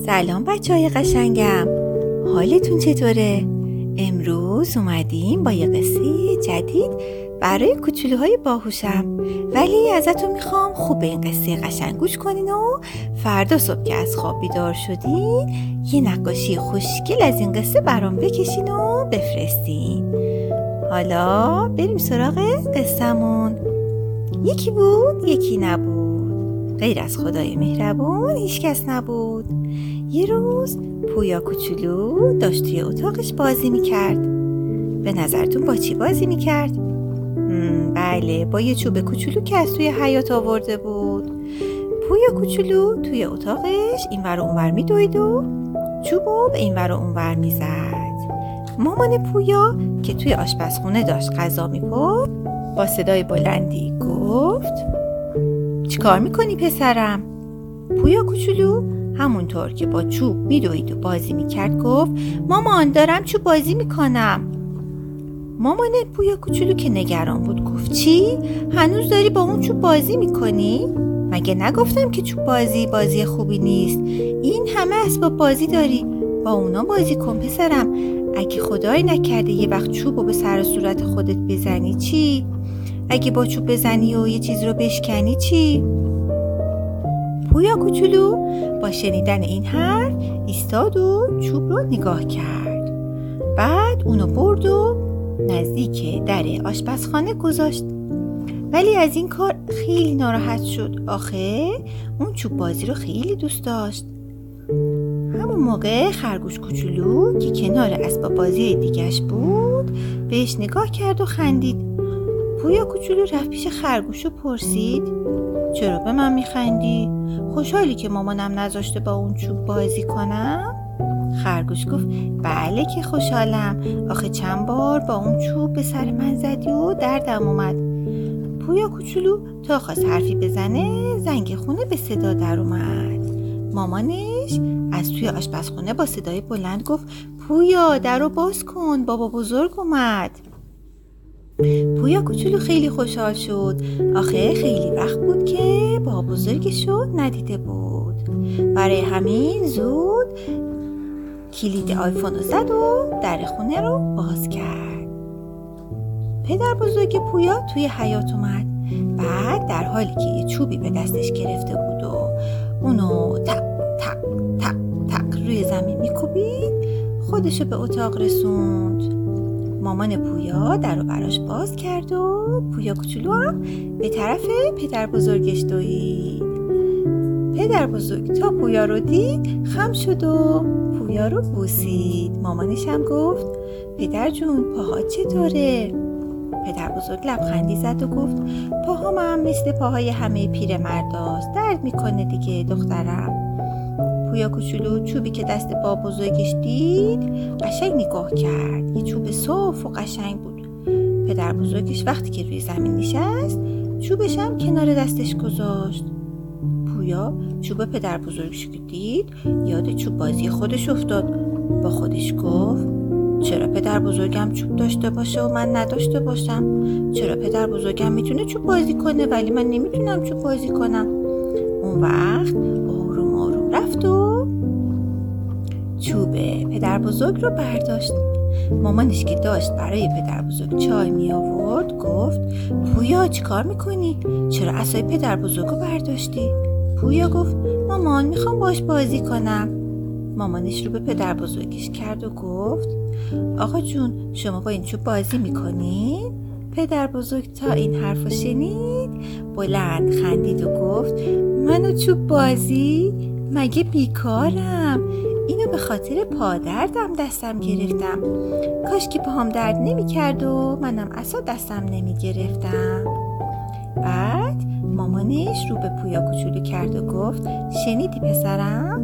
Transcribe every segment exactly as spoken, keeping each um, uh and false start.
سلام بچه های قشنگم، حالتون چطوره؟ امروز اومدیم با یه قصه جدید برای کوچولوهای باهوشم، ولی ازتون میخوام خوب به این قصه قشنگ گوش کنین و فردا صبح که از خواب بیدار شدین یه نقاشی خوشگل از این قصه برام بکشین و بفرستین. حالا بریم سراغ قصه‌مون. یکی بود یکی نبود، غیر از خدای مهربون هیچ کس نبود. یه روز پویا کوچولو داشت توی اتاقش بازی میکرد. به نظرتون با چی بازی میکرد؟ بله، با یه چوب کوچولو که از توی حیاط آورده بود. پویا کوچولو توی اتاقش اینور و اونور میدوید و چوبو به اینور و اونور میزد. مامان پویا که توی آشپزخونه داشت غذا میپخت با صدای بلندی گفت: چیکار میکنی پسرم؟ پویا کوچولو همونطور که با چوب میدوید و بازی میکرد گفت: مامان دارم چوب بازی میکنم. مامان پویا کوچولو که نگران بود گفت: چی؟ هنوز داری با اون چوب بازی میکنی؟ مگه نگفتم که چوب بازی بازی خوبی نیست؟ این همه اسباب بازی داری، با اونا بازی کن پسرم. اگه خدای نکرده یه وقت چوبو به سر و صورت خودت بزنی چی؟ اگه با چوب بزنی و یه چیز رو بشکنی چی؟ پویا کوچولو با شنیدن این حرف ایستاد و چوب رو نگاه کرد. بعد اونو برد و نزدیک در آشپزخانه گذاشت. ولی از این کار خیلی ناراحت شد، آخه اون چوب بازی رو خیلی دوست داشت. همون موقع خرگوش کوچولو که کنار اسباب بازی دیگه‌اش بود بهش نگاه کرد و خندید. پویا کوچولو رفت پیش خرگوش و پرسید: چرا به من میخندی؟ خوشحالی که مامانم نذاشته با اون چوب بازی کنم؟ خرگوش گفت: بله که خوشحالم، آخه چند بار با اون چوب به سر من زدی و دردم اومد. پویا کوچولو تا خواست حرفی بزنه زنگ خونه به صدا در اومد. مامانش از توی آشپزخونه با صدای بلند گفت: پویا در رو باز کن، بابا بزرگ اومد. پویا کوچولو خیلی خوشحال شد، آخه خیلی وقت بود که بابا بزرگش رو ندیده بود. برای همین زود کلید آیفون رو زد و در خونه رو باز کرد. پدر بزرگ پویا توی حیاط اومد. بعد در حالی که یه چوبی به دستش گرفته بود و اونو تق تق تق تق روی زمین میکوبید خودشو به اتاق رسوند. مامان پویا در رو براش باز کرد و پویا کوچولو هم به طرف پدر بزرگش دوید. پدر بزرگ تا پویا رو دید خم شد و پویا رو بوسید. مامانش هم گفت: پدر جون پاها چطوره؟ پدر بزرگ لبخندی زد و گفت: پاهام هم مثل پاهای همه پیرمرداست، درد میکنه دیگه دخترم. پویا کوچولو چوبی که دست بابا بزرگش دید قشنگ نگاه کرد. یه چوب صاف و قشنگ بود. پدر بزرگش وقتی که روی زمین نشست چوبش هم کنار دستش گذاشت. پویا چوب پدر بزرگش که دید یاد چوب بازی خودش افتاد. با خودش گفت: چرا پدر بزرگم چوب داشته باشه و من نداشته باشم؟ چرا پدر بزرگم میتونه چوب بازی کنه ولی من نمیتونم چوب بازی کنم؟ اون وقت آروم آروم رفت و چوب پدر بزرگ رو برداشت. مامانش که داشت برای پدر بزرگ چای می آورد گفت: پویا چی کار میکنی؟ چرا عصای پدر بزرگ رو برداشتی؟ پویا گفت: مامان میخوام باش بازی کنم. مامانش رو به پدر بزرگش کرد و گفت: آقا جون شما با این چوب بازی میکنین؟ پدر بزرگ تا این حرف رو شنید بلند خندید و گفت: منو چوب بازی؟ مگه بیکارم؟ اینو به خاطر پادردم دستم گرفتم. کاش که پاهم درد نمی کرد و منم عصا دستم نمی گرفتم. بعد مامانش رو به پویا کوچولو کرد و گفت: شنیدی پسرم؟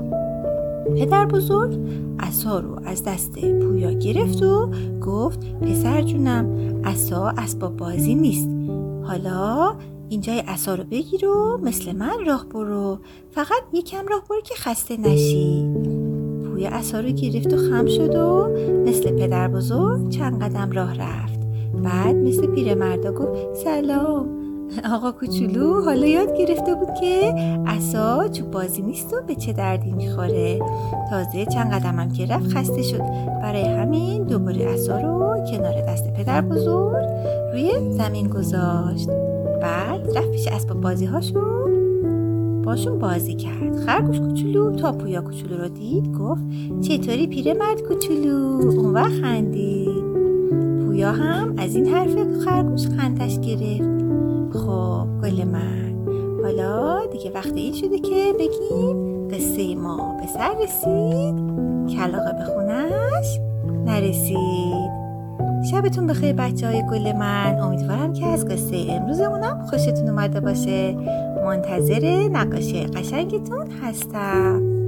پدر بزرگ عصا رو از دست پویا گرفت و گفت: پسر جونم عصا اسباب بازی نیست، حالا اینجای عصا رو بگیر و مثل من راه برو، فقط یکم راه برو که خسته نشی. پویا عصا رو گرفت و خم شد و مثل پدر بزرگ چند قدم راه رفت. بعد مثل پیرمردا گفت: سلام، آقا کوچولو حالا یاد گرفته بود که عصا چوب بازی نیست و به چه دردی میخوره. تازه چند قدمم که رفت خسته شد، برای همین دوباره عصا رو کنار دست پدر بزرگ روی زمین گذاشت. بعد رفت پیش اسباب بازی هاشو باشون بازی کرد. خرگوش کوچولو تا پویا کوچولو رو دید گفت چطوری پیرمرد کوچولو؟ اون وقت خندید. پویا هم از این حرف خرگوش خندش گرفت. خب گل من، حالا دیگه وقت این شده که بگیم قصه ما به سر رسید، کلاغه به خونش نرسید. شبتون بخیر بچه های گل من. امیدوارم که از قصه امروزمونم خوشتون اومده باشه. منتظر نقاشی قشنگتون هستم.